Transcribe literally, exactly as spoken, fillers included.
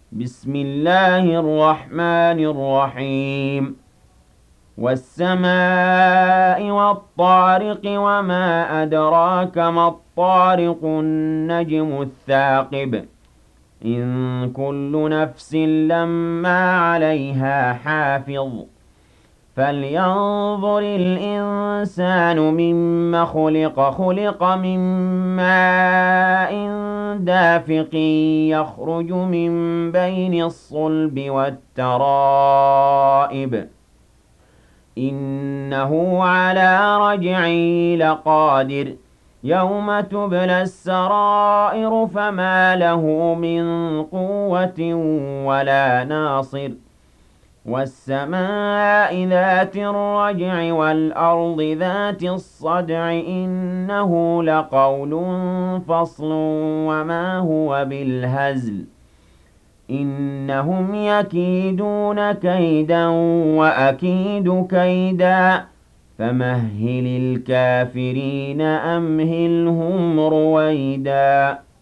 بسم الله الرحمن الرحيم والسماء والطارق وما أدراك ما الطارق النجم الثاقب إن كل نفس لما عليها حافظ فلينظر الإنسان مما خلق خلق من ماء دافق يخرج من بين الصلب والترائب إنه على رجعه لقادر يوم تبلى السرائر فما له من قوة ولا ناصر والسماء ذات الرجع والأرض ذات الصدع إنه لقول فصل وما هو بالهزل إنهم يكيدون كيدا وأكيد كيدا فمهل الكافرين أمهلهم رويدا